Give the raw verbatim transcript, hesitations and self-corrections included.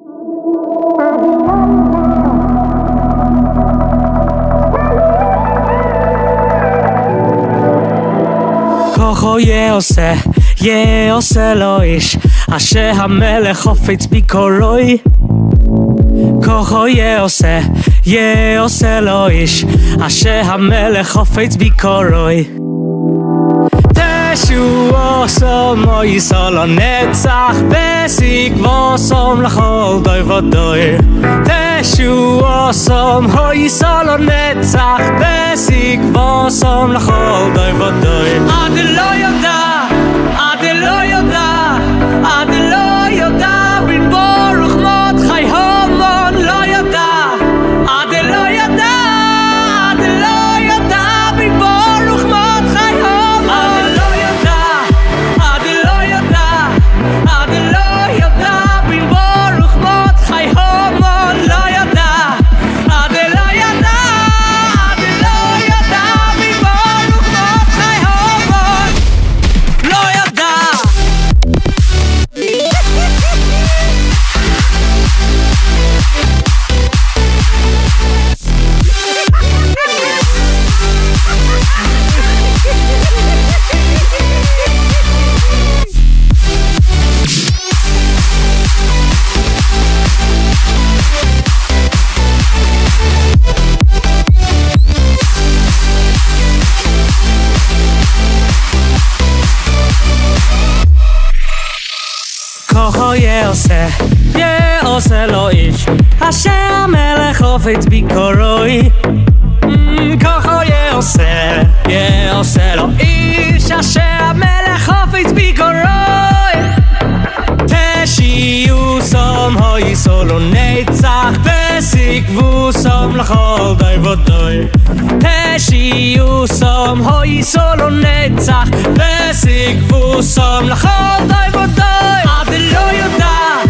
כוחו יעשה, יעשה לו איש, אשר המלך חופץ ביקורוי. כוחו יעשה, יעשה לו איש, אשר המלך חופץ ביקורוי. תשועו סומו ייסול הנצח, וסקבו סום לכל דוי ודוי. תשועו סומו ייסול הנצח, וסקבו סום לכל דוי ודוי. עד לא יודע, עד לא יודע, עד לא יודע, בן ברוך מות חי המון לא יודע. עד לא יודע, עד לא יודע, בן ברוך מות חי המון. עד לא יודע, עד לא יודע, עד לא יודע, בן ברוך מות חי המון לא יודע. עד לא יודע, עד לא יודע, בן ברוך מות חי המון לא יודע. כוחו יעשה, יעשה לו איש, אשר המלך חופץ ביקורוי. כוחו יעשה, יעשה לו איש, אשר המלך חופץ ביקורוי. תשיעו סום ייסול הנצח, וסקבו סום לכל דוי ודוי. תשיעו סום ייסול הנצח, וסקבו סום לכל דוי ודוי. עד לא יודע,